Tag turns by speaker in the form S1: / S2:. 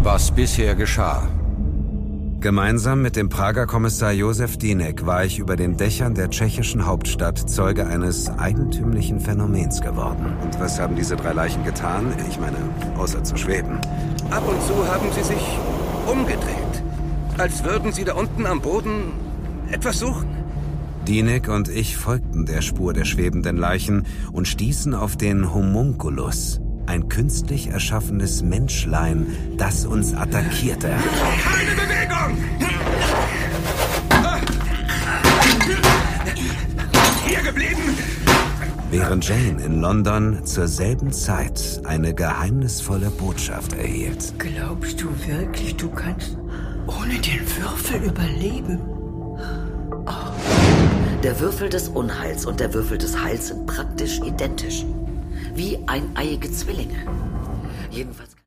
S1: was bisher geschah.
S2: Gemeinsam mit dem Prager Kommissar Josef Dienek war ich über den Dächern der tschechischen Hauptstadt Zeuge eines eigentümlichen Phänomens geworden. Und was haben diese 3 Leichen getan? Ich meine, außer zu schweben.
S3: Ab und zu haben sie sich umgedreht, als würden sie da unten am Boden etwas suchen.
S2: Dienek und ich folgten der Spur der schwebenden Leichen und stießen auf den Homunculus, ein künstlich erschaffenes Menschlein, das uns attackierte.
S3: Keine Bewegung! Hier geblieben!
S2: Während Jane in London zur selben Zeit eine geheimnisvolle Botschaft erhielt.
S4: Glaubst du wirklich, du kannst ohne den Würfel überleben?
S5: Der Würfel des Unheils und der Würfel des Heils sind praktisch identisch. Wie eineiige Zwillinge. Jedenfalls